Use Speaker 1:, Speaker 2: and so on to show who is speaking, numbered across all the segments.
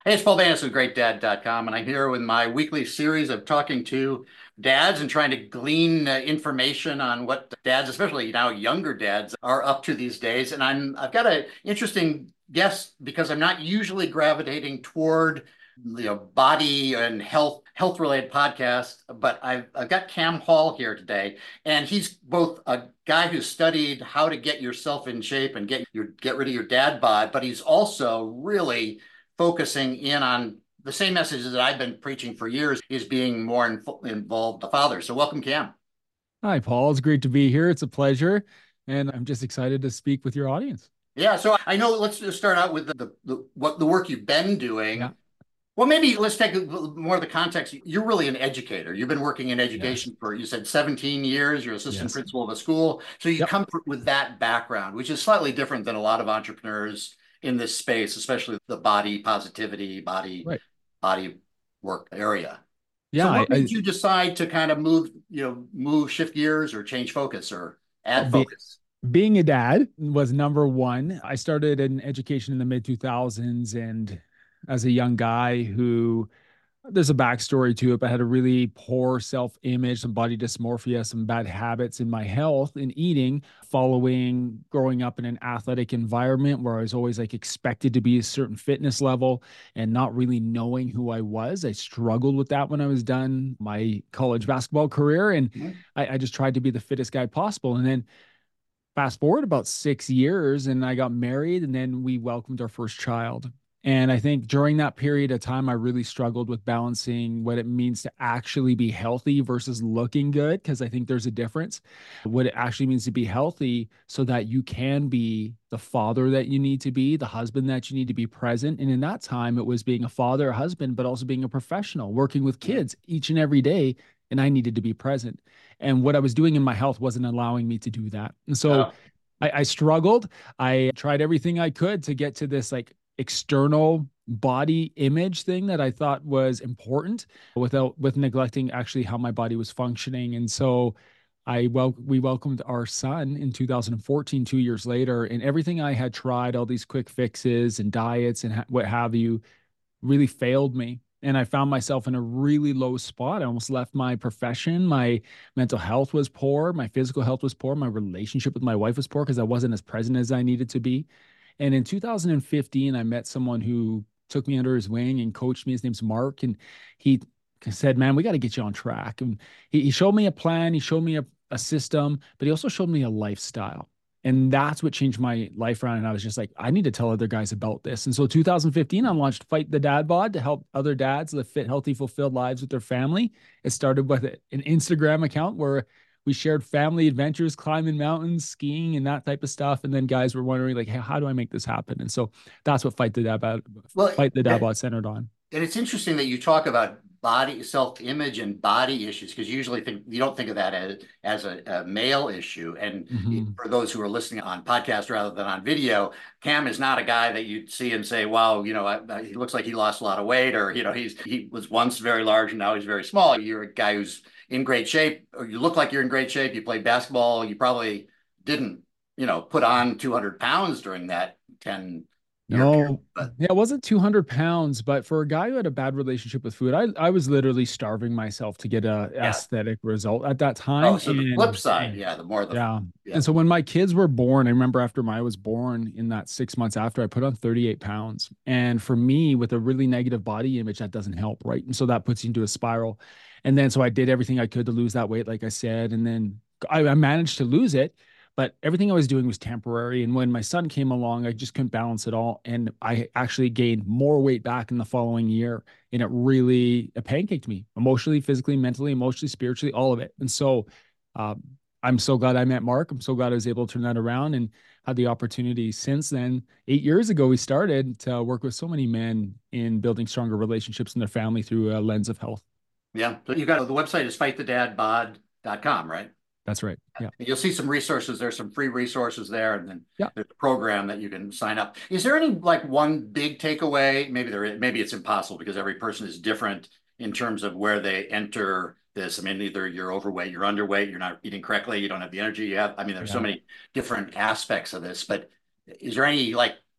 Speaker 1: Hey, it's Paul Banis with GreatDad.com, and I'm here with my weekly series of talking to dads and trying to glean information on what dads, especially now younger dads, are up to these days. And I've got an interesting guest because I'm not usually gravitating toward body and health related podcasts, but I've got Cam Hall here today, and he's both a guy who studied how to get yourself in shape and get rid of your dad bod, but he's also really focusing in on the same messages that I've been preaching for years is being more involved the father. So welcome, Cam.
Speaker 2: Hi, Paul. It's great to be here. It's a pleasure. And I'm just excited to speak with your audience.
Speaker 1: Yeah, so I know let's just start out with what the work you've been
Speaker 2: Yeah.
Speaker 1: doing. Well, maybe let's take more of the context. You're really an educator. You've been working in
Speaker 2: Yes.
Speaker 1: education for, you said 17 years. You're assistant
Speaker 2: Yes.
Speaker 1: principal of a school. So you
Speaker 2: Yep.
Speaker 1: come with that background, which is slightly different than a lot of entrepreneurs in this space, especially the body positivity,
Speaker 2: Right.
Speaker 1: body work area. So
Speaker 2: Yeah.
Speaker 1: what made you decide to kind of shift gears or change focus or
Speaker 2: Well,
Speaker 1: add focus?
Speaker 2: being a dad was number one. I started in education in the mid 2000s, and as a young guy who there's a backstory to it, but I had a really poor self-image, some body dysmorphia, some bad habits in my health in eating, following growing up in an athletic environment where I was always like expected to be a certain fitness level and not really knowing who I was. I struggled with that when I was done my college basketball career, and
Speaker 1: Mhm.
Speaker 2: I just tried to be the fittest guy possible. And then fast forward about 6 years and I got married, and then we welcomed our first child. And I think during that period of time, I really struggled with balancing what it means to actually be healthy versus looking good, because I think there's a difference. What it actually means to be healthy so that you can be the father that you need to be, the husband that you need to be present. And in that time, it was being a father, a husband, but also being a professional, working with kids each and every day. And I needed to be present. And what I was doing in my health wasn't allowing me to do that. And so
Speaker 1: Oh,
Speaker 2: I struggled. I tried everything I could to get to this like external body image thing that I thought was important with neglecting actually how my body was functioning. And so we welcomed our son in 2014, 2 years later, and everything I had tried, all these quick fixes and diets and what have you, really failed me. And I found myself in a really low spot. I almost left my profession. My mental health was poor. My physical health was poor. My relationship with my wife was poor because I wasn't as present as I needed to be. And in 2015, I met someone who took me under his wing and coached me. His name's Mark. And he said, "Man, we got to get you on track." And he showed me a plan, he showed me a system, but he also showed me a lifestyle. And that's what changed my life around. And I was just like, I need to tell other guys about this. And so 2015, I launched Fight the Dad Bod to help other dads live fit, healthy, fulfilled lives with their family. It started with an Instagram account where we shared family adventures, climbing mountains, skiing, and that type of stuff. And then guys were wondering, like, hey, how do I make this happen? And so that's what
Speaker 1: well,
Speaker 2: Fight the Dad
Speaker 1: that,
Speaker 2: Bod centered on.
Speaker 1: and it's interesting that you talk about body self-image and body issues because you don't think of that as a male issue. And
Speaker 2: Mm-hmm.
Speaker 1: for those who are listening on podcast rather than on video, Cam is not a guy that you'd see and say, "Wow, he looks like he lost a lot of weight," or he was once very large and now he's very small. You're a guy who's in great shape, or you look like you're in great shape. You played basketball. You probably didn't, put on 200 pounds during that 10-year period,
Speaker 2: No,
Speaker 1: but.
Speaker 2: yeah, it wasn't 200 pounds, but for a guy who had a bad relationship with food, I was literally starving myself to get a
Speaker 1: Yeah.
Speaker 2: aesthetic result at that
Speaker 1: Oh,
Speaker 2: time.
Speaker 1: so the flip
Speaker 2: And
Speaker 1: side, yeah, the more the
Speaker 2: yeah.
Speaker 1: yeah,
Speaker 2: And so when my kids were born, I remember after Maya was born, in that 6 months after, I put on 38 pounds. And for me, with a really negative body image, that doesn't help, right? And so that puts you into a spiral. And then so I did everything I could to lose that weight, like I said. And then I managed to lose it, but everything I was doing was temporary. And when my son came along, I just couldn't balance it all. And I actually gained more weight back in the following year. And it pancaked me emotionally, physically, mentally, emotionally, spiritually, all of it. And so, um, I'm so glad I met Mark. I'm so glad I was able to turn that around and had the opportunity since then. 8 years ago, we started to work with so many men in building stronger relationships in their family through a lens of health.
Speaker 1: yeah. So you got the website is fightthedadbod.com, right?
Speaker 2: That's right. Yeah.
Speaker 1: And you'll see some resources. There's some free resources there, and then
Speaker 2: Yeah.
Speaker 1: there's a program that you can sign up. Is there any like one big takeaway? Maybe it's impossible because every person is different in terms of where they enter this. I mean, either you're overweight, you're underweight, you're not eating correctly, you don't have the energy you have. I mean, there's so
Speaker 2: Yeah.
Speaker 1: many different aspects of this, but is there any like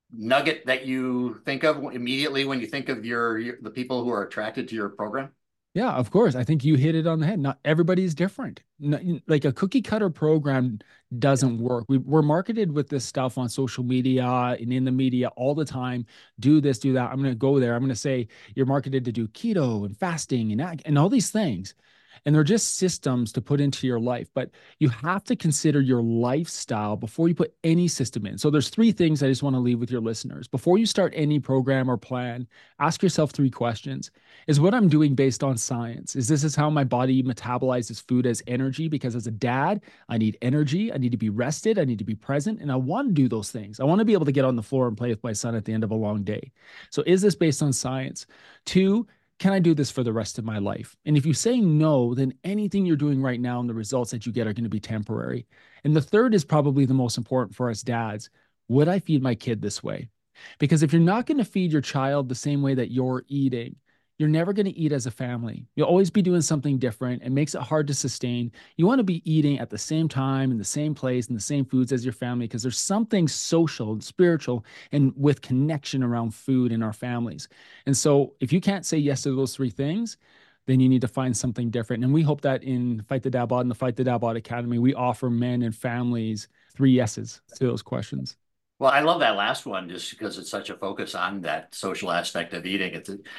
Speaker 1: nugget that you think of immediately when you think of the people who are attracted to your program?
Speaker 2: Yeah, of course. I think you hit it on the head. Not everybody's different. Like a cookie cutter program
Speaker 1: Yeah.
Speaker 2: doesn't work. We're marketed with this stuff on social media and in the media all the time. Do this, do that. I'm going to go there. I'm going to say you're marketed to do keto and fasting and all these things. And they're just systems to put into your life. But you have to consider your lifestyle before you put any system in. So there's three things I just want to leave with your listeners. Before you start any program or plan, ask yourself three questions. Is what I'm doing based on science? Is this is how my body metabolizes food as energy? Because as a dad, I need energy. I need to be rested. I need to be present. And I want to do those things. I want to be able to get on the floor and play with my son at the end of a long day. So is this based on science? Two, can I do this for the rest of my life? And if you say no, then anything you're doing right now and the results that you get are going to be temporary. And the third is probably the most important for us dads. Would I feed my kid this way? Because if you're not going to feed your child the same way that you're eating, you're never going to eat as a family. You'll always be doing something different. It makes it hard to sustain. You want to be eating at the same time, in the same place, in the same foods as your family, because there's something social and spiritual and with connection around food in our families. And so if you can't say yes to those three things, then you need to find something different. And we hope that in Fight the Dad Bod and the Fight the Dad Bod Academy, we offer men and families three yeses to those questions.
Speaker 1: Well, I love that last one just because it's such a focus on that social aspect of eating.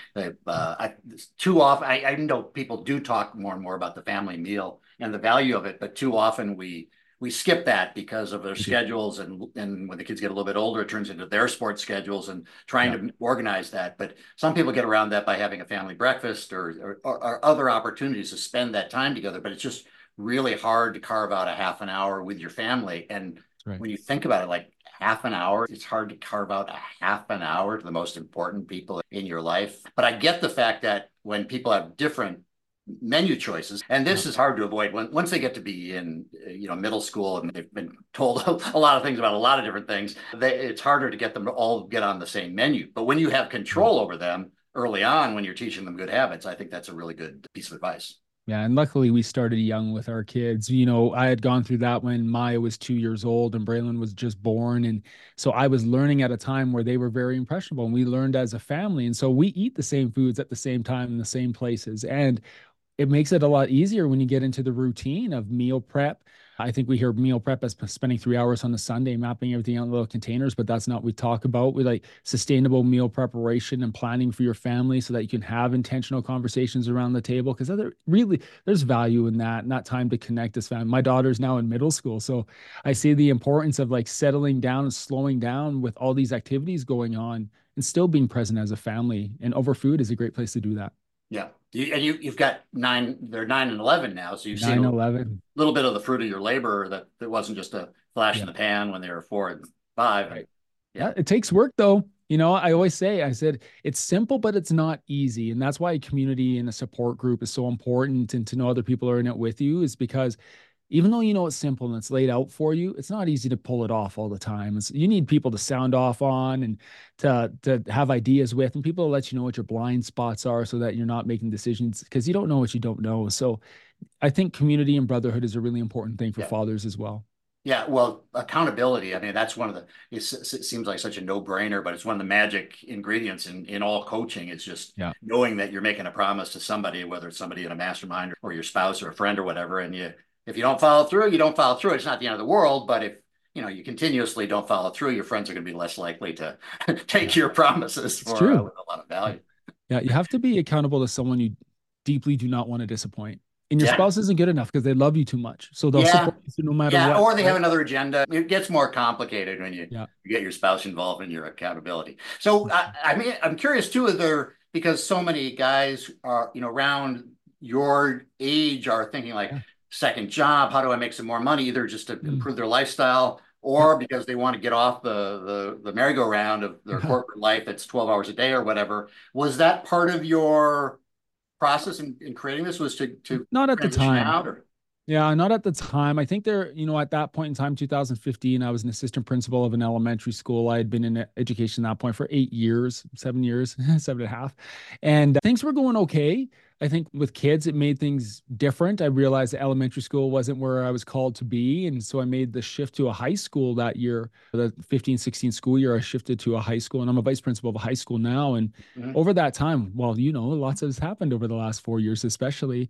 Speaker 1: Too often, I know people do talk more and more about the family meal and the value of it, but too often we skip that because of their
Speaker 2: We do.
Speaker 1: schedules, and when the kids get a little bit older, it turns into their sports schedules and trying
Speaker 2: Yeah.
Speaker 1: to organize that. But some people get around that by having a family breakfast or other opportunities to spend that time together. But it's just really hard to carve out a half an hour with your family. And
Speaker 2: That's right.
Speaker 1: when you think about it, like half an hour, it's hard to carve out a half an hour to the most important people in your life. But I get the fact that when people have different menu choices, and
Speaker 2: Yeah.
Speaker 1: this is hard to avoid once they get to be in middle school and they've been told a lot of things about a lot of different things, it's harder to get them to all get on the same menu. But when you have
Speaker 2: Yeah.
Speaker 1: control over them early on, when you're teaching them good habits, I think that's a really good piece of advice.
Speaker 2: Yeah, and luckily we started young with our kids. You know, I had gone through that when Maya was 2 years old and Braylon was just born. And so I was learning at a time where they were very impressionable and we learned as a family. And so we eat the same foods at the same time in the same places. And it makes it a lot easier when you get into the routine of meal prep. I think we hear meal prep as spending 3 hours on a Sunday, mapping everything out in little containers, but that's not what we talk about. We like sustainable meal preparation and planning for your family so that you can have intentional conversations around the table. Because really, there's value in that, not time to connect as family. My daughter's now in middle school, so I see the importance of like settling down and slowing down with all these activities going on and still being present as a family. And over food is a great place to do that.
Speaker 1: Yeah. You've got nine, they're 9 and 11 now. So you've seen a
Speaker 2: 9/11.
Speaker 1: little bit of the fruit of your labor that wasn't just a flash in
Speaker 2: Yeah.
Speaker 1: the pan when they were 4 and 5. And
Speaker 2: Right.
Speaker 1: yeah,
Speaker 2: Yeah, it takes work though. You know, I always say, I said, it's simple, but it's not easy. And that's why a community and a support group is so important. And to know other people are in it with you is because even though you know it's simple and it's laid out for you, it's not easy to pull it off all the time. You need people to sound off on and to have ideas with, and people to let you know what your blind spots are so that you're not making decisions because you don't know what you don't know. So I think community and brotherhood is a really important thing for
Speaker 1: yeah.
Speaker 2: fathers as well.
Speaker 1: Yeah, well, accountability. I mean, that's one of it seems like such a no-brainer, but it's one of the magic ingredients in all coaching. It's just
Speaker 2: Yeah.
Speaker 1: knowing that you're making a promise to somebody, whether it's somebody in a mastermind or your spouse or a friend or whatever. And if you don't follow through, you don't follow through. It's not the end of the world, but if you continuously don't follow through, your friends are going to be less likely to take
Speaker 2: Yeah.
Speaker 1: your promises
Speaker 2: It's
Speaker 1: for
Speaker 2: true.
Speaker 1: with a lot of value.
Speaker 2: Yeah, you have to be accountable to someone you deeply do not want to disappoint. And your
Speaker 1: Yeah.
Speaker 2: spouse isn't good enough because they love you too much. So they'll
Speaker 1: Yeah.
Speaker 2: support you no matter
Speaker 1: Yeah,
Speaker 2: what,
Speaker 1: or they have
Speaker 2: right?
Speaker 1: another agenda. It gets more complicated when you
Speaker 2: Yeah.
Speaker 1: get your spouse involved in your accountability. So I mean, I'm curious too, is there because so many guys are, around your age are thinking like
Speaker 2: Yeah.
Speaker 1: second job, how do I make some more money, either just to
Speaker 2: Mm.
Speaker 1: improve their lifestyle
Speaker 2: Yep.
Speaker 1: or because they want to get off the merry-go-round of their
Speaker 2: Yeah.
Speaker 1: corporate life that's 12 hours a day or whatever. Was that part of your process in creating this was to
Speaker 2: Not at the
Speaker 1: transition
Speaker 2: time.
Speaker 1: out or
Speaker 2: Yeah, not at the time. I think at that point in time, 2015, I was an assistant principal of an elementary school. I had been in education at that point for 8 years, 7 years, 7.5. And things were going okay. I think with kids, it made things different. I realized that elementary school wasn't where I was called to be. And so I made the shift to a high school that year, the 15-16 school year. I shifted to a high school, and I'm a vice principal of a high school now. And
Speaker 1: Mhm.
Speaker 2: over that time, well, lots has happened over the last 4 years, especially.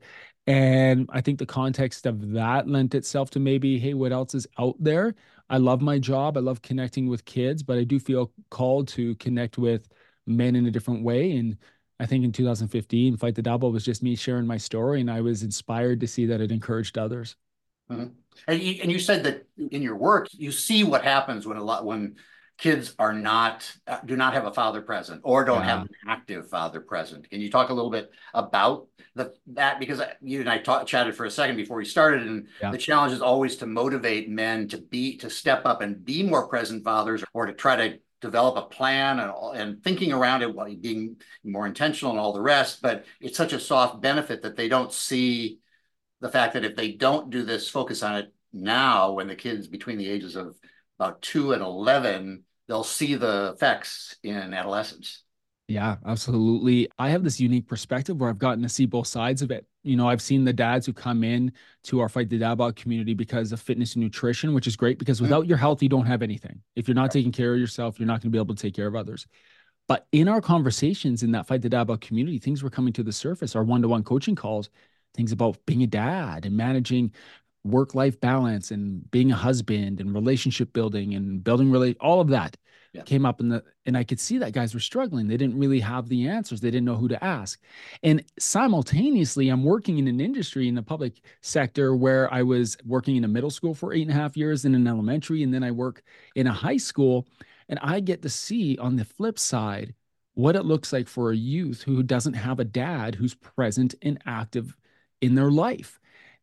Speaker 2: And I think the context of that lent itself to maybe, hey, what else is out there? I love my job. I love connecting with kids, but I do feel called to connect with men in a different way. And I think in 2015, Fight the Double was just me sharing my story, and I was inspired to see that it encouraged others.
Speaker 1: Mhm. And you said that in your work, you see what happens when kids are not do not have a father present or don't have
Speaker 2: Yeah.
Speaker 1: an active father present. Can you talk a little bit about that? Because you and I chatted for a second before we started, and
Speaker 2: Yeah.
Speaker 1: the challenge is always to motivate men to step up and be more present fathers, or to try to develop a plan and thinking around it while being more intentional and all the rest. But it's such a soft benefit that they don't see the fact that if they don't do this, focus on it now, when the kids between the ages of about 2 and 11, they'll see the effects in adolescence.
Speaker 2: Yeah, absolutely. I have this unique perspective where I've gotten to see both sides of it. I've seen the dads who come in to our Fight the Dad Bod community because of fitness and nutrition, which is great because
Speaker 1: Mm-hmm.
Speaker 2: without your health, you don't have anything. If you're not taking care of yourself, you're not going to be able to take care of others. But in our conversations in that Fight the Dad Bod community, things were coming to the surface, our one-to-one coaching calls, things about being a dad and managing work-life balance and being a husband and relationship building and building all of that
Speaker 1: Yeah.
Speaker 2: came up and I could see that guys were struggling. They didn't really have the answers. They didn't know who to ask. And simultaneously, I'm working in an industry in the public sector where I was working in a middle school for 8.5 years, in an elementary, and then I work in a high school. And I get to see on the flip side what it looks like for a youth who doesn't have a dad who's present and active in their life.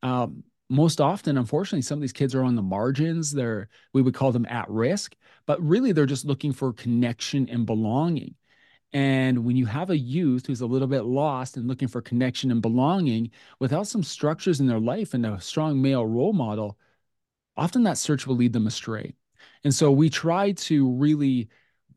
Speaker 2: Most often, unfortunately, some of these kids are on the margins. We would call them at risk, but really they're just looking for connection and belonging. And when you have a youth who's a little bit lost and looking for connection and belonging without some structures in their life and a strong male role model, often that search will lead them astray. And so we try to really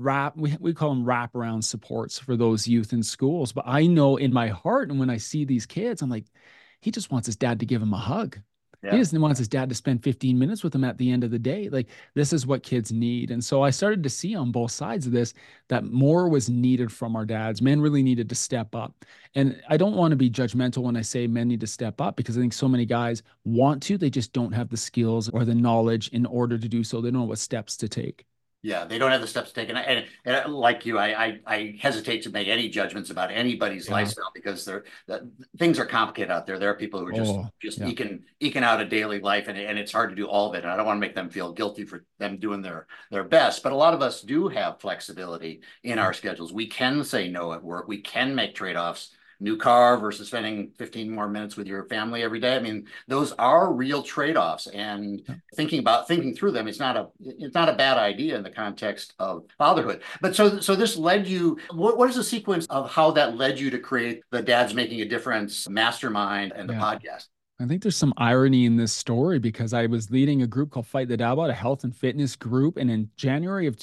Speaker 2: we call them wraparound supports for those youth in schools. But I know in my heart, and when I see these kids, I'm like, he just wants his dad to give him a hug. He
Speaker 1: Yeah.
Speaker 2: just wants his dad to spend 15 minutes with him at the end of the day. Like, this is what kids need. And so I started to see on both sides of this that more was needed from our dads. Men really needed to step up. And I don't want to be judgmental when I say men need to step up, because I think so many guys want to, they just don't have the skills or the knowledge in order to do so. They don't know what steps to take.
Speaker 1: Yeah, they don't have the steps taken. And like you, I hesitate to make any judgments about anybody's
Speaker 2: Yeah.
Speaker 1: lifestyle, because things are complicated out there. There are people who are just
Speaker 2: Oh,
Speaker 1: just
Speaker 2: yeah.
Speaker 1: eking out a daily life, and it's hard to do all of it. And I don't want to make them feel guilty for them doing their best. But a lot of us do have flexibility in our schedules. We can say no at work. We can make trade-offs. New car versus spending 15 more minutes with your family every day. I mean, those are real trade-offs, and
Speaker 2: Yeah.
Speaker 1: thinking through them, it's not a bad idea in the context of fatherhood. But so this led you. What is the sequence of how that led you to create the Dads Making a Difference mastermind and the
Speaker 2: Yeah.
Speaker 1: podcast?
Speaker 2: I think there's some irony in this story because I was leading a group called Fight the Dabba, a health and fitness group. And in January of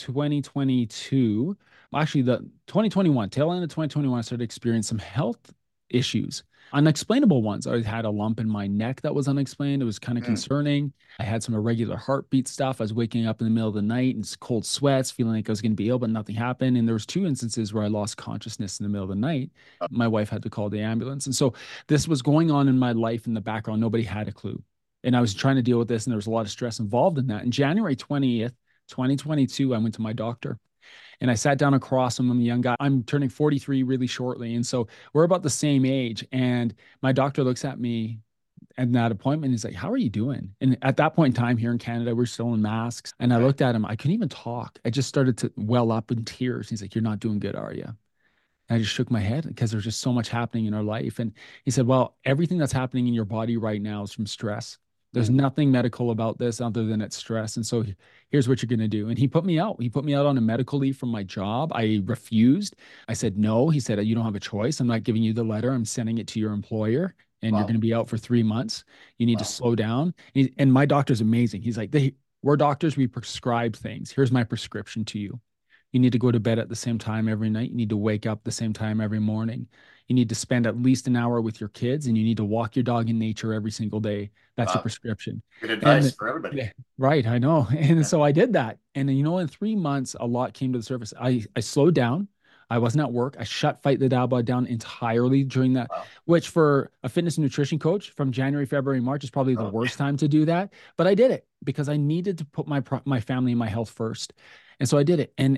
Speaker 2: 2022, actually the 2021, tail end of 2021, I started experiencing some health issues, unexplainable ones. I had a lump in my neck that was unexplained. It was kind of
Speaker 1: Mm.
Speaker 2: concerning. I had some irregular heartbeat stuff. I was waking up in the middle of the night and cold sweats, feeling like I was going to be ill, but nothing happened. And there was two instances where I lost consciousness in the middle of the night. My wife had to call the ambulance. And so this was going on in my life in the background. Nobody had a clue. And I was trying to deal with this, and there was a lot of stress involved in that. And January 20th, 2022, I went to my doctor and I sat down across from him, a young guy. I'm turning 43 really shortly. And so we're about the same age. And my doctor looks at me at that appointment. He's like, "How are you doing?" And at that point in time here in Canada, we're still in masks. And I
Speaker 1: Okay.
Speaker 2: looked at him. I couldn't even talk. I just started to well up in tears. He's like, "You're not doing good, are you?" And I just shook my head because there's just so much happening in our life. And he said, "Well, everything that's happening in your body right now is from stress. There's
Speaker 1: Mm.
Speaker 2: nothing medical about this other than it's stress. And so here's what you're going to do." And he put me out. He put me out on a medical leave from my job. I refused. I said, "No." He said, "You don't have a choice. I'm not giving you the letter. I'm sending it to your employer, and you're going
Speaker 1: Wow.
Speaker 2: to be out for 3 months. You need to
Speaker 1: Wow.
Speaker 2: slow down." And my doctor's amazing. He's like, we're doctors. We prescribe things. Here's my prescription to you. You need to go to bed at the same time every night. You need to wake up the same time every morning. You need to spend at least an hour with your kids, and you need to walk your dog in nature every single day. That's your
Speaker 1: Wow,
Speaker 2: prescription.
Speaker 1: good advice
Speaker 2: And
Speaker 1: for everybody.
Speaker 2: yeah, right, I know. And
Speaker 1: Yeah.
Speaker 2: so I did that. And then, in 3 months, a lot came to the surface. I slowed down. I wasn't at work. I shut Fight the Dabba down entirely during that,
Speaker 1: Wow.
Speaker 2: which for a fitness and nutrition coach from January, February, March is probably the
Speaker 1: Oh,
Speaker 2: worst time to do that. But I did it because I needed to put my family and my health first. And so I did it. And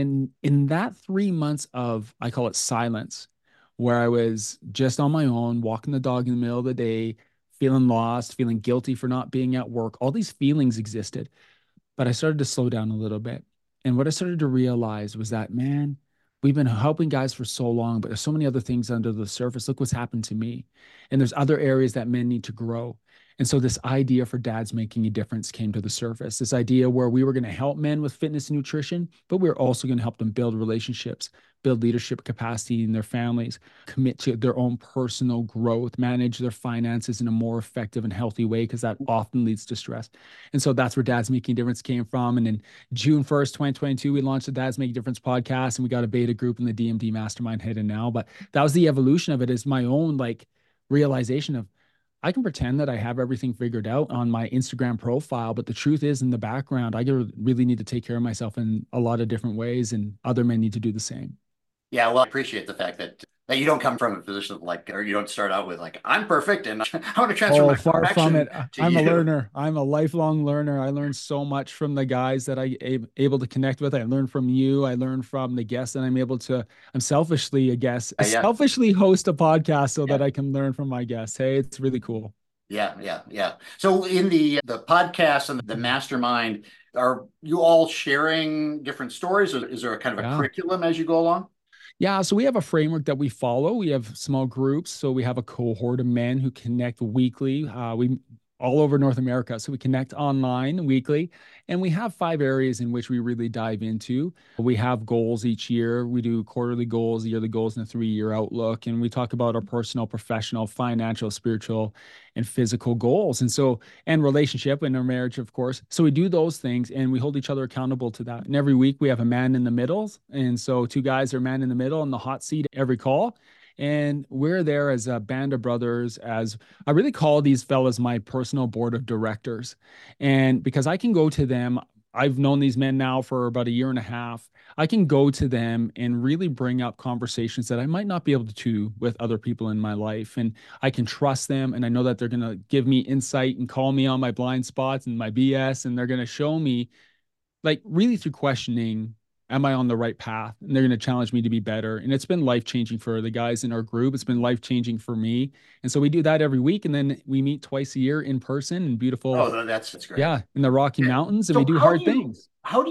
Speaker 2: in that 3 months of, I call it silence, where I was just on my own, walking the dog in the middle of the day, feeling lost, feeling guilty for not being at work. All these feelings existed, but I started to slow down a little bit. And what I started to realize was that, man, we've been helping guys for so long, but there's so many other things under the surface. Look what's happened to me. And there's other areas that men need to grow. And so this idea for dads making a difference came to the surface. This idea where we were going to help men with fitness and nutrition, but we are also going to help them build relationships, build leadership capacity in their families, commit to their own personal growth, manage their finances in a more effective and healthy way, because that often leads to stress. And so that's where Dads Making a Difference came from. And in June 1st, 2022, we launched the Dads Making a Difference podcast, and we got a beta group in the DMD Mastermind hidden now. But that was the evolution of it, is my own like realization of, I can pretend that I have everything figured out on my Instagram profile, but the truth is, in the background, I really need to take care of myself in a lot of different ways, and other men need to do the same.
Speaker 1: yeah. Well, I appreciate the fact that you don't come from a position of like, or you don't start out with like, I'm perfect and I want to transfer
Speaker 2: Oh,
Speaker 1: my
Speaker 2: far from it.
Speaker 1: perfection to
Speaker 2: I'm a
Speaker 1: you.
Speaker 2: learner. I'm a lifelong learner. I learned so much from the guys that able to connect with. I learned from you. I learned from the guests, and I'm selfishly, I guess,
Speaker 1: Yeah,
Speaker 2: selfishly host a podcast so
Speaker 1: yeah.
Speaker 2: that I can learn from my guests. Hey, it's really cool.
Speaker 1: Yeah, yeah, yeah. So in the podcast and the mastermind, are you all sharing different stories, or is there a kind of a
Speaker 2: Yeah.
Speaker 1: curriculum as you go along?
Speaker 2: Yeah, so we have a framework that we follow. We have small groups. So we have a cohort of men who connect weekly. We all over North America. So we connect online weekly, and we have 5 areas in which we really dive into. We have goals each year. We do quarterly goals, yearly goals, and a 3-year outlook. And we talk about our personal, professional, financial, spiritual, and physical goals. And relationship and our marriage, of course. So we do those things, and we hold each other accountable to that. And every week we have a man in the middle. And so 2 guys are man in the middle on the hot seat every call. And we're there as a band of brothers, as I really call these fellas my personal board of directors. And because I can go to them, I've known these men now for about a year and a half. I can go to them and really bring up conversations that I might not be able to with other people in my life. And I can trust them. And I know that they're going to give me insight and call me on my blind spots and my BS. And they're going to show me, like, really through questioning, am I on the right path? And they're going to challenge me to be better. And it's been life changing for the guys in our group. It's been life changing for me. And so we do that every week. And then we meet twice a year in person in beautiful,
Speaker 1: Oh, that's great.
Speaker 2: yeah, in the Rocky
Speaker 1: Yeah.
Speaker 2: Mountains. And we
Speaker 1: So
Speaker 2: do hard things.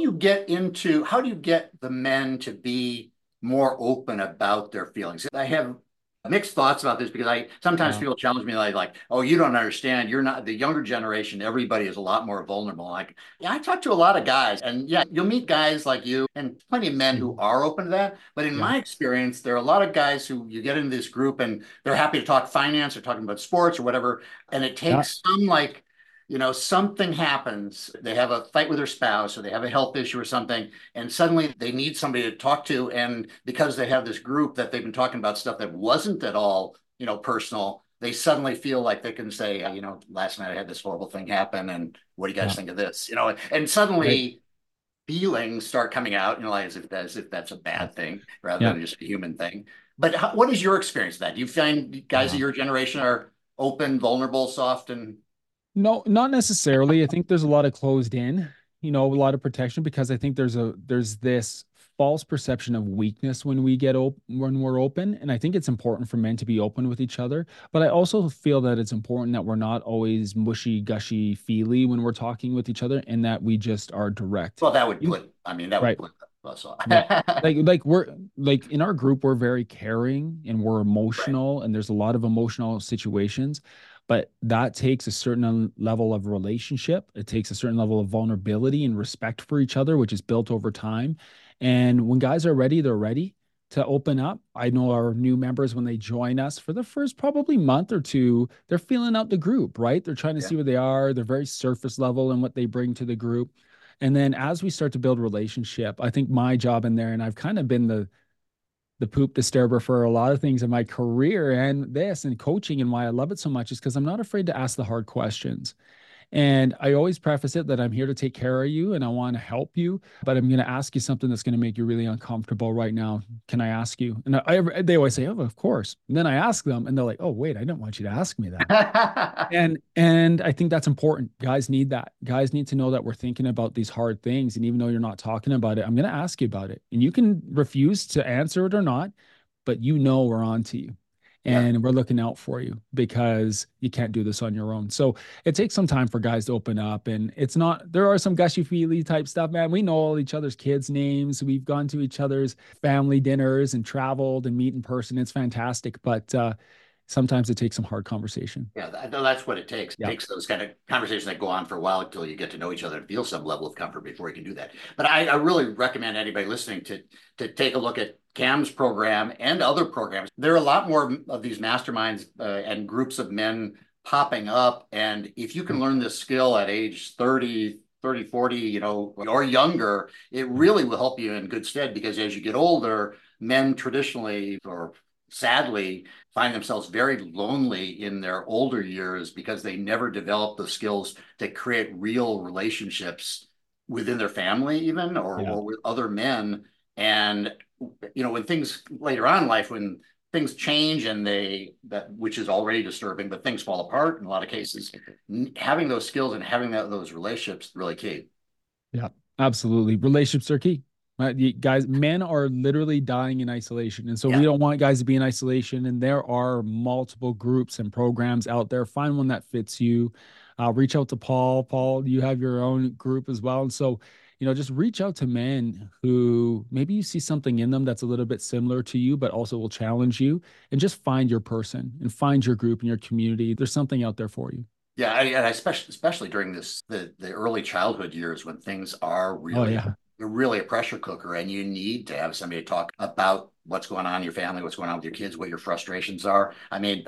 Speaker 1: how do you get the men to be more open about their feelings? I have mixed thoughts about this because I sometimes
Speaker 2: Yeah.
Speaker 1: people challenge me like, oh, you don't understand. You're not the younger generation. Everybody is a lot more vulnerable. Like, yeah, I talk to a lot of guys, and yeah, you'll meet guys like you and plenty of men who
Speaker 2: Mhm.
Speaker 1: are open to that. But in
Speaker 2: Yeah.
Speaker 1: my experience, there are a lot of guys who you get into this group and they're happy to talk finance or talking about sports or whatever, and it
Speaker 2: Yeah.
Speaker 1: takes some like something happens. They have a fight with their spouse or they have a health issue or something, and suddenly they need somebody to talk to. And because they have this group that they've been talking about stuff that wasn't at all, personal, they suddenly feel like they can say, last night I had this horrible thing happen. And what do you guys
Speaker 2: Yeah.
Speaker 1: think of this? And
Speaker 2: Right.
Speaker 1: suddenly feelings start coming out, like as if that's a
Speaker 2: Yeah.
Speaker 1: bad thing rather
Speaker 2: Yeah.
Speaker 1: than just a human thing. But what is your experience of that? Do you find guys of
Speaker 2: Yeah.
Speaker 1: your generation are open, vulnerable, soft, and
Speaker 2: No, not necessarily. I think there's a lot of closed in, a lot of protection, because I think there's this false perception of weakness when when we're open. And I think it's important for men to be open with each other. But I also feel that it's important that we're not always mushy, gushy, feely when we're talking with each other, and that we just are direct.
Speaker 1: well, that would
Speaker 2: You-
Speaker 1: put, I mean, that would
Speaker 2: Right.
Speaker 1: put us on.
Speaker 2: Yeah. Like we're like in our group, we're very caring and we're
Speaker 1: Right.
Speaker 2: emotional, and there's a lot of emotional situations, but that takes a certain level of relationship. It takes a certain level of vulnerability and respect for each other, which is built over time. And when guys are ready, they're ready to open up. I know our new members, when they join us for the first probably month or two, they're feeling out the group, right? They're trying to
Speaker 1: Yeah.
Speaker 2: see where they are. They're very surface level in what they bring to the group. And then as we start to build relationship, I think my job in there, and I've kind of been the poop disturber for a lot of things in my career and this and coaching, and why I love it so much is because I'm not afraid to ask the hard questions. And I always preface it that I'm here to take care of you and I want to help you, but I'm going to ask you something that's going to make you really uncomfortable right now. Can I ask you? And they always say, "Oh, of course." And then I ask them and they're like, "Oh, wait, I didn't want you to ask me that." And I think that's important. Guys need that. Guys need to know that we're thinking about these hard things. And even though you're not talking about it, I'm going to ask you about it. And you can refuse to answer it or not, but you know we're on to you.
Speaker 1: Yeah.
Speaker 2: And we're looking out for you because you can't do this on your own. So it takes some time for guys to open up. And it's not, there are some gushy feely type stuff, man. We know all each other's kids' names. We've gone to each other's family dinners and traveled and meet in person. It's fantastic. But sometimes it takes some hard conversation.
Speaker 1: Yeah, that's what it takes. It
Speaker 2: Yeah.
Speaker 1: takes those kind of conversations that go on for a while until you get to know each other and feel some level of comfort before you can do that. But I really recommend anybody listening to take a look at Cam's program and other programs. There are a lot more of these masterminds and groups of men popping up. And if you can learn this skill at age 30, 40, or younger, it really will help you in good stead because as you get older, men traditionally or sadly find themselves very lonely in their older years because they never develop the skills to create real relationships within their family even
Speaker 2: Yeah.
Speaker 1: or with other men. And when things later on in life, when things change and which is already disturbing, but things fall apart in a lot of cases, having those skills and having those relationships really key.
Speaker 2: Yeah, absolutely. Relationships are key. Right? Guys, men are literally dying in isolation. And so we
Speaker 1: Yeah.
Speaker 2: don't want guys to be in isolation. And there are multiple groups and programs out there. Find one that fits you. Reach out to Paul. Paul, you have your own group as well. And so, just reach out to men who maybe you see something in them that's a little bit similar to you, but also will challenge you. And just find your person and find your group and your community. There's something out there for you.
Speaker 1: Yeah, and especially during the early childhood years when things are
Speaker 2: Oh,
Speaker 1: really
Speaker 2: yeah.
Speaker 1: you're really a pressure cooker and you need to have somebody to talk about what's going on in your family, what's going on with your kids, what your frustrations are. I mean,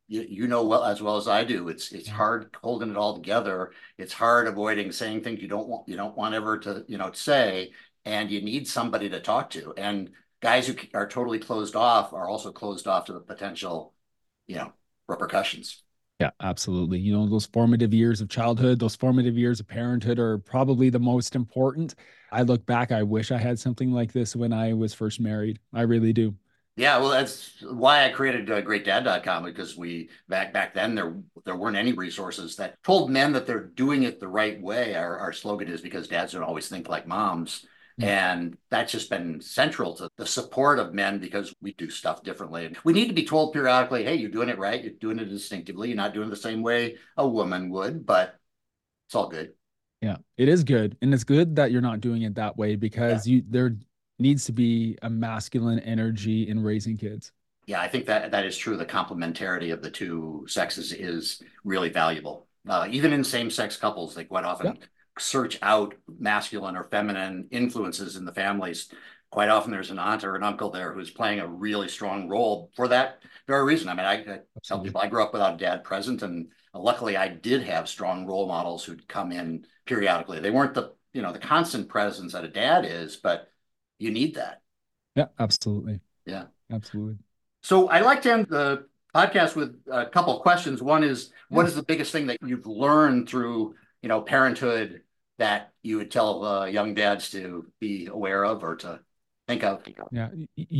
Speaker 1: well as I do. It's hard holding it all together. It's hard avoiding saying things you don't want ever to say, and you need somebody to talk to. And guys who are totally closed off are also closed off to the potential, you know, repercussions.
Speaker 2: Yeah, absolutely. Those formative years of childhood, those formative years of parenthood are probably the most important. I look back, I wish I had something like this when I was first married. I really do.
Speaker 1: Yeah, well, that's why I created GreatDad.com because back then there weren't any resources that told men that they're doing it the right way. Our slogan is because dads don't always think like moms.
Speaker 2: Yeah.
Speaker 1: And that's just been central to the support of men because we do stuff differently. And we need to be told periodically, hey, you're doing it right. You're doing it distinctively. You're not doing it the same way a woman would, but it's all good.
Speaker 2: Yeah, it is good. And it's good that you're not doing it that way
Speaker 1: Yeah.
Speaker 2: because there needs to be a masculine energy in raising kids.
Speaker 1: Yeah, I think that is true. The complementarity of the two sexes is really valuable. Even in same-sex couples, they quite
Speaker 2: Yeah.
Speaker 1: often search out masculine or feminine influences in the families. Quite often, there's an aunt or an uncle there who's playing a really strong role for that very reason. I mean, I tell
Speaker 2: Absolutely.
Speaker 1: people I grew up without a dad present, and luckily, I did have strong role models who'd come in periodically. They weren't the constant presence that a dad is, but you need that.
Speaker 2: Yeah, absolutely.
Speaker 1: Yeah.
Speaker 2: Absolutely.
Speaker 1: So I like to end the podcast with a couple of questions. One is, what
Speaker 2: Yeah.
Speaker 1: is the biggest thing that you've learned through, parenthood that you would tell young dads to be aware of or to think of?
Speaker 2: Yeah.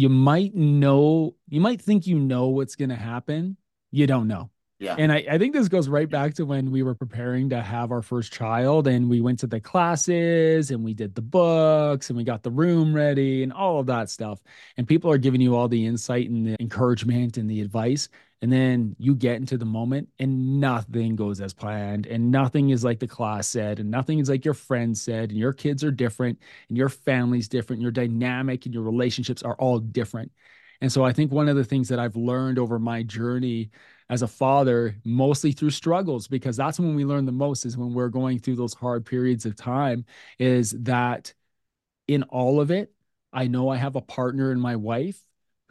Speaker 2: You might think you know what's going to happen. You don't know.
Speaker 1: Yeah.
Speaker 2: And I think this goes right back to when we were preparing to have our first child and we went to the classes and we did the books and we got the room ready and all of that stuff. And people are giving you all the insight and the encouragement and the advice. And then you get into the moment and nothing goes as planned and nothing is like the class said and nothing is like your friend said and your kids are different and your family's different, your dynamic and your relationships are all different. And so I think one of the things that I've learned over my journey as a father, mostly through struggles, because that's when we learn the most is when we're going through those hard periods of time, is that in all of it, I know I have a partner in my wife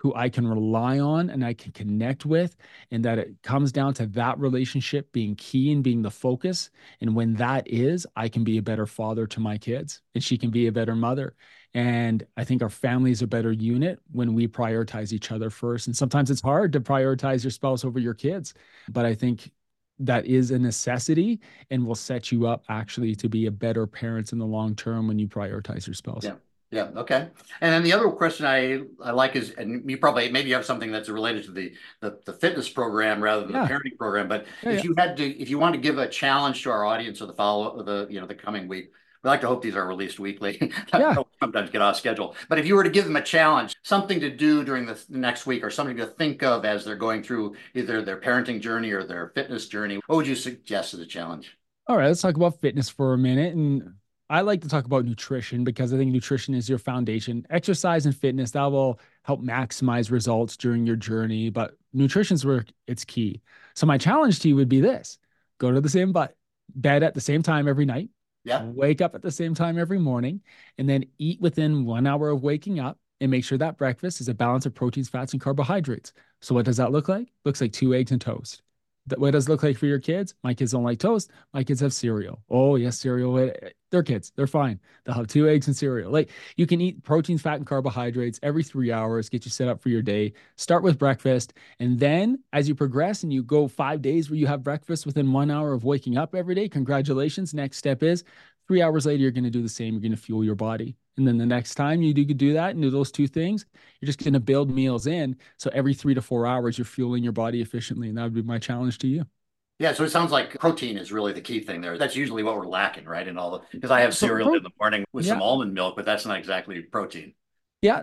Speaker 2: who I can rely on and I can connect with, and that it comes down to that relationship being key and being the focus. And when that is, I can be a better father to my kids and she can be a better mother. And I think our family is a better unit when we prioritize each other first. And sometimes it's hard to prioritize your spouse over your kids, but I think that is a necessity and will set you up actually to be a better parent in the long term when you prioritize your spouse.
Speaker 1: Yeah. Yeah. Okay. And then the other question I like is, and you probably maybe you have something that's related to the fitness program rather than the
Speaker 2: Yeah.
Speaker 1: parenting program. But
Speaker 2: Yeah. Yeah.
Speaker 1: if you want to give a challenge to our audience or the coming week, we like to hope these are released weekly.
Speaker 2: Yeah.
Speaker 1: Sometimes get off schedule. But if you were to give them a challenge, something to do during the next week or something to think of as they're going through either their parenting journey or their fitness journey, what would you suggest as a challenge?
Speaker 2: All right, let's talk about fitness for a minute. And I like to talk about nutrition because I think nutrition is your foundation. Exercise and fitness, that will help maximize results during your journey, but nutrition's where it's key. So my challenge to you would be this: go to the same bed at the same time every night,
Speaker 1: Yeah.
Speaker 2: wake up at the same time every morning, and then eat within 1 hour of waking up and make sure that breakfast is a balance of proteins, fats, and carbohydrates. So what does that look like? Looks like 2 eggs and toast. What does it look like for your kids? My kids don't like toast. My kids have cereal. Oh, yes, cereal. They're kids. They're fine. They'll have 2 eggs and cereal. Like, you can eat proteins, fat, and carbohydrates every 3 hours, get you set up for your day. Start with breakfast. And then as you progress and you go 5 days where you have breakfast within 1 hour of waking up every day, congratulations. Next step is 3 hours later, you're going to do the same. You're going to fuel your body. And then the next time you do that and do those two things, you're just going to build meals in. So every 3 to 4 hours, you're fueling your body efficiently. And that would be my challenge to you.
Speaker 1: Yeah, so it sounds like protein is really the key thing there. That's usually what we're lacking, right? In all the because I have cereal in the morning with some
Speaker 2: Yeah.
Speaker 1: almond milk, but that's not exactly protein.
Speaker 2: Yeah.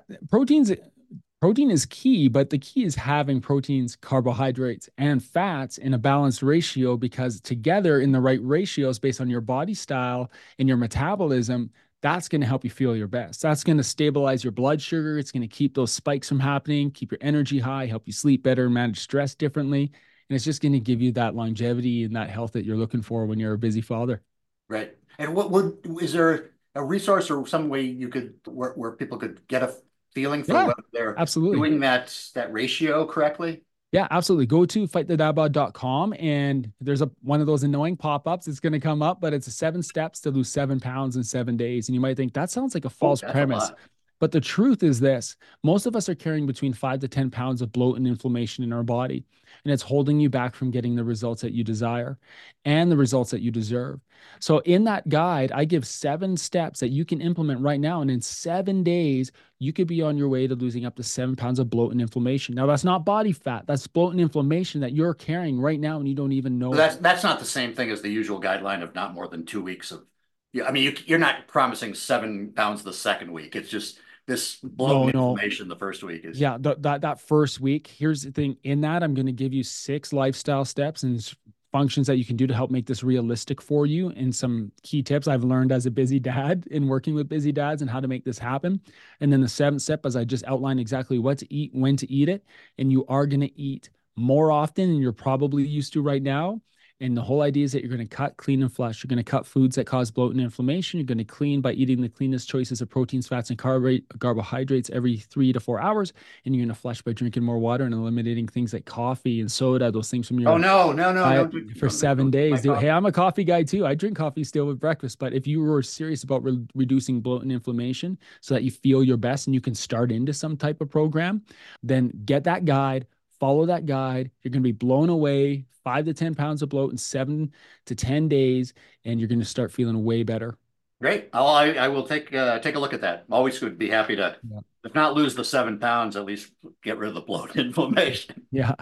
Speaker 2: Protein is key, but the key is having proteins, carbohydrates, and fats in a balanced ratio, because together in the right ratios based on your body style and your metabolism, that's going to help you feel your best. That's going to stabilize your blood sugar. It's going to keep those spikes from happening, keep your energy high, help you sleep better, manage stress differently. And it's just going to give you that longevity and that health that you're looking for when you're a busy father.
Speaker 1: Right. And what would is there a resource or some way you could where people could get a feeling for
Speaker 2: Yeah,
Speaker 1: whether they're
Speaker 2: absolutely.
Speaker 1: doing that ratio correctly?
Speaker 2: Yeah, absolutely. Go to fightthedadbod.com and there's one of those annoying pop-ups. It's going to come up, but it's 7 steps to lose 7 pounds in 7 days. And you might think that sounds like a
Speaker 1: Oh,
Speaker 2: false
Speaker 1: that's a
Speaker 2: premise.
Speaker 1: lot.
Speaker 2: But the truth is this: most of us are carrying between 5 to 10 pounds of bloat and inflammation in our body. And it's holding you back from getting the results that you desire and the results that you deserve. So, in that guide, I give 7 steps that you can implement right now. And in 7 days, you could be on your way to losing up to 7 pounds of bloat and inflammation. Now, that's not body fat, that's bloat and inflammation that you're carrying right now and you don't even
Speaker 1: So
Speaker 2: know it.
Speaker 1: that's not the same thing as the usual guideline of not more than 2 weeks of. Yeah, I mean you're not promising 7 pounds the second week. It's just this bloat
Speaker 2: No,
Speaker 1: and
Speaker 2: no.
Speaker 1: inflammation the first week is.
Speaker 2: Yeah, that first week, here's the thing. In that, I'm going to give you 6 lifestyle steps and functions that you can do to help make this realistic for you, and some key tips I've learned as a busy dad in working with busy dads and how to make this happen. And then the 7th step, as I just outlined exactly what to eat, when to eat it, and you are going to eat more often than you're probably used to right now. And the whole idea is that you're going to cut, clean, and flush. You're going to cut foods that cause bloat and inflammation. You're going to clean by eating the cleanest choices of proteins, fats, and carbohydrates every 3 to 4 hours. And you're going to flush by drinking more water and eliminating things like coffee and soda, those things from
Speaker 1: Oh
Speaker 2: your
Speaker 1: no, no, no,
Speaker 2: diet for
Speaker 1: don't
Speaker 2: seven
Speaker 1: drink my
Speaker 2: days. Dude, hey,
Speaker 1: coffee.
Speaker 2: I'm a coffee guy too. I drink coffee still with breakfast. But if you were serious about reducing bloat and inflammation so that you feel your best and you can start into some type of program, then get that guide. Follow that guide. You're going to be blown away. 5 to 10 pounds of bloat in 7 to 10 days, and you're going to start feeling way better.
Speaker 1: Great. I will take a look at that. Always would be happy to,
Speaker 2: Yeah.
Speaker 1: if not lose the 7 pounds, at least get rid of the bloat and inflammation.
Speaker 2: Yeah.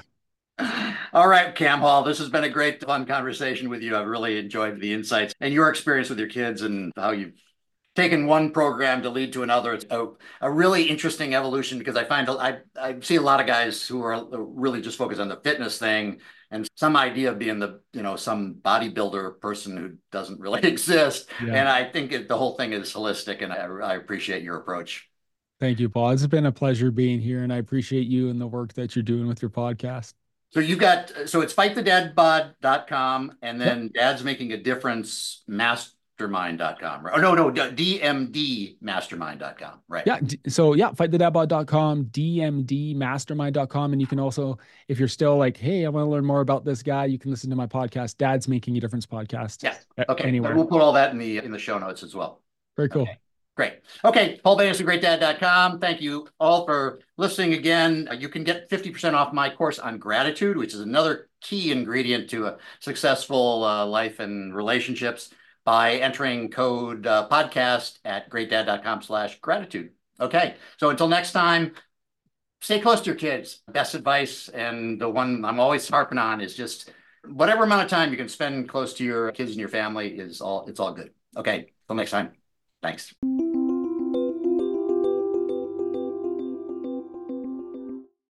Speaker 1: All right, Cam Hall, this has been a great, fun conversation with you. I've really enjoyed the insights and your experience with your kids and how you've taken one program to lead to another. It's a really interesting evolution because I see a lot of guys who are really just focused on the fitness thing and some idea of being some bodybuilder person who doesn't really exist.
Speaker 2: Yeah.
Speaker 1: And I think the whole thing is holistic, and I appreciate your approach.
Speaker 2: Thank you, Paul. It's been a pleasure being here, and I appreciate you and the work that you're doing with your podcast.
Speaker 1: So it's fightthedadbod.com and
Speaker 2: Yep.
Speaker 1: then Dad's Making a Difference Mastermind.com. Oh, no, DMDmastermind.com. Right.
Speaker 2: Yeah. So yeah, fightthedadbod.com, dmdmastermind.com. And you can also, if you're still like, hey, I want to learn more about this guy, you can listen to my podcast, Dad's Making a Difference podcast.
Speaker 1: Yes. Okay.
Speaker 2: Anywhere.
Speaker 1: We'll put all that in the show notes as well.
Speaker 2: Very cool.
Speaker 1: Okay. Great. Okay. Paul Banis of GreatDad.com. Thank you all for listening again. You can get 50% off my course on gratitude, which is another key ingredient to a successful life and relationships, by entering code podcast at greatdad.com/gratitude. Okay. So until next time, stay close to your kids. Best advice, and the one I'm always harping on, is just whatever amount of time you can spend close to your kids and your family it's all good. Okay. Till next time. Thanks.